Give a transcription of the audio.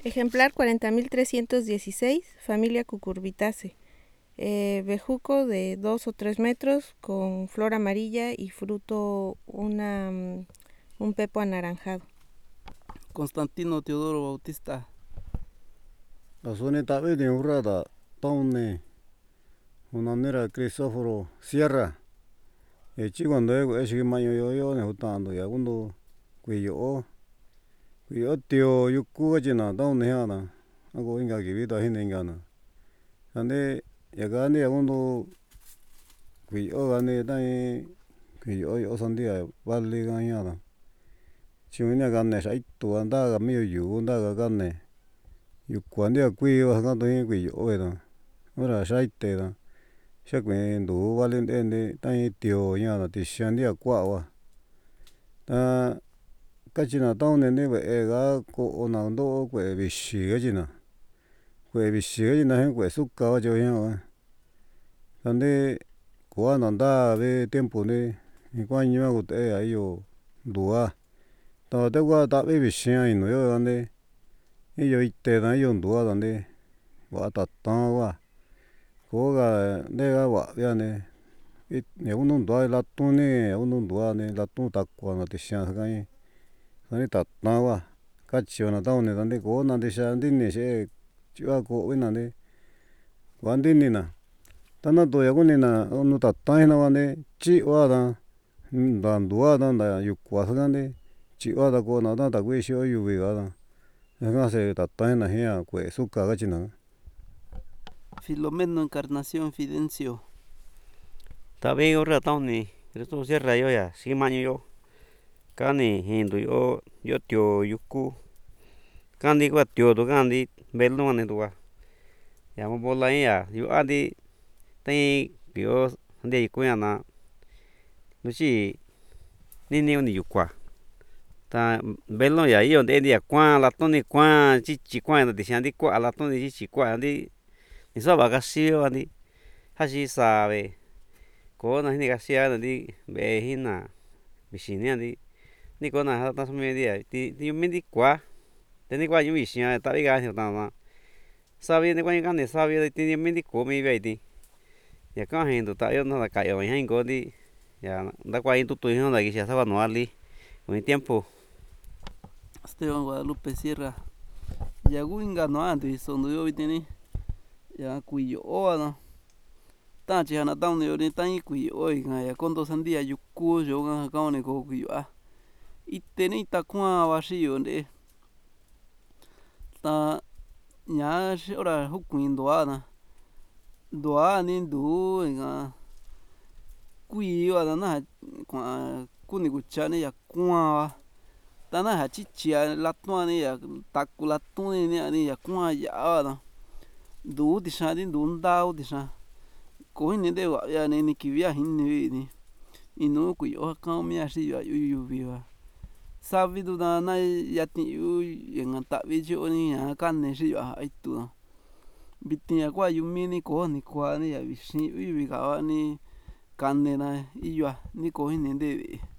Ejemplar 40.316, familia Cucurbitaceae. Bejuco de 2 o 3 metros con flor amarilla y fruto un pepo anaranjado. Constantino Teodoro Bautista. Azone tabe de urrada, taune, una nera Crisóforo Sierra. Cuando es que mayo yo nejutando ya cuando cuyo tío yuku gachina taune hana, hago inga kivita hinengana. Ande yagane cuando cuyo gane tai cuyo sandia vale ganada. Chiunya gane saito anda medio yu anda gane. Yukuandia cuyo ganando cuyo era. Ora saite da. Shakwendo vale ende tai tío yana tishandia kwawa. Ta kachina taune nebe ega ko onando kwe bishi gachina. Kwe bishi gachina kwe suka wacho yana. Ande kuwa nanda ve tiempo ne ikuaño gute ayo dua. Ta te gua ta be bishi ino yo ande. Iyo ite da yo dua dande. Wa tatan wa. Koga nega wa yane. Uno dua latune uno dua ne latun takwa na tishan sakai. Sani tatan wa. Kachio na taune dande ko na tisha ndini she chua ko wina ne. Wandini na. Tana toya kuni na uno tatan hina wane chiwa da. Dandua da da yukwa sakande. Chiwa da ko na da ta kwe shio yubi ga da. Ega se tatan hina hea kwe suka gachina. Filomeno Encarnación Fidencio. Tabe urra tauni Cristo Sierra yo ya simaño yo. Kani hindu yo tio yuku. Kandi kwa tio to kandi belo ane tua. Ya mo bola ya yo adi tai yo ande ko yana. Nuchi nini oni yukwa. Ta belo ya yo de dia kwa la toni kwa chichi kwa na dishandi kwa la toni chichi kwa andi. Niso bagasio andi. Hashi sabe. Ko na hini gasia andi be hina. Bishini andi. Ni ko na hata sume dia ti mindi kwa. Teni kwa yumi shia ta biga ni ta. Sabe ni kwa ni kan sabe ti mindi ko mi be ti. Ya ka hindu ta yo na ka yo hin ko di. Ya da kwa tu tu hin da ki sa no ali. Con tiempo. Esteban Guadalupe Sierra. Ya guinga no andi sondo yo vitini. Ya cuyo ana. Ta chi hana taune yo ni tai cuyo ga ya kondo sandia yuku yo ga ka ne ko cuyo a. Iteni ta kwa wa shi yo nde. Ta nya shi ora hukuindo ana. Doa ni ndu ga cuyo ana na kwa kuni kuchane ya kwa. Ta na ha chichi la tuani ya taku la tuni ni ya kwa ya ana. Du ti sha di du ndao ti sha. Ko ni de wa ya ni kivia hin ni. Inu cuyo ka mi a shi ya yu viva. Sabi du na na ya ti yu en ta vi jo ni ya kan ne shi ya ai tu. Biti ya kwa yu mi ni ko ni kwa ni ya vi shi yu vi ga ni kan ne na i ya ni ko ni de.